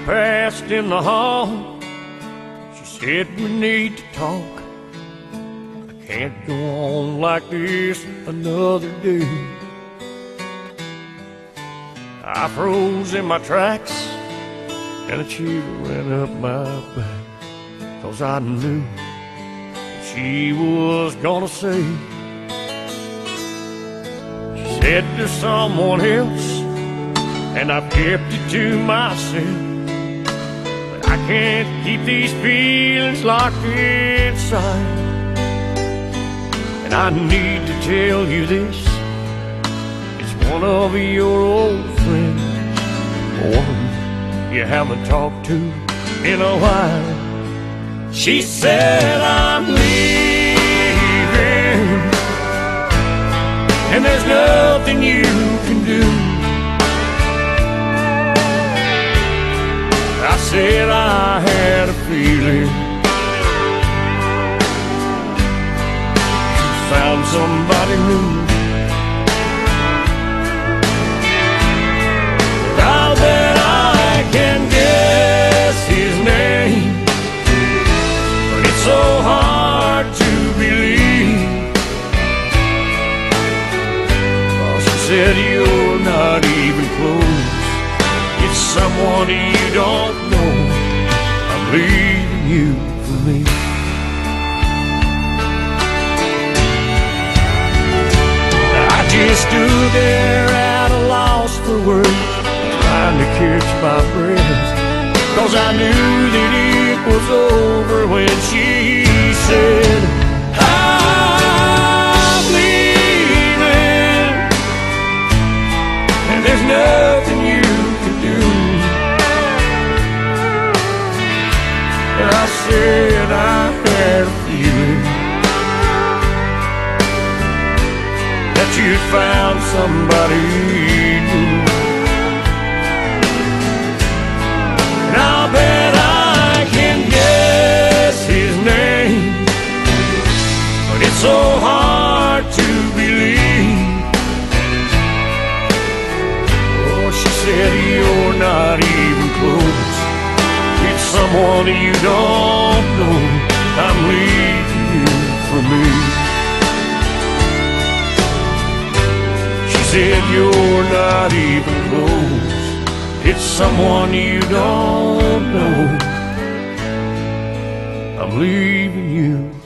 passed in the hall. She said we need to talk. I can't go on like this another day. I froze in my tracks and a chill ran up my back, 'cause I knew what she was gonna say. She said there's someone else and I've kept it to myself, but I can't keep these feelings locked inside. And I need to tell you this, it's one of your old friends, one you haven't talked to in a while. She said I'm leaving, and there's nothing you can do. I said I had a feeling she found somebody new. I'll bet I can guess his name, but it's so hard to believe. Oh, she said you're not even close, it's someone you don't know. I'm leaving you for me. I just stood there at a loss for words, trying to catch my breath, 'cause I knew that it was over when she said I'm leaving, and there's nothing you can do. And I said I had a feeling that you'd found somebody new. And I'll bet I can guess his name, but it's so hard to believe. Oh, she said you're not even close, it's someone you don't know. I'm leaving you for me. She said you're not even close, it's someone you don't know. I'm leaving you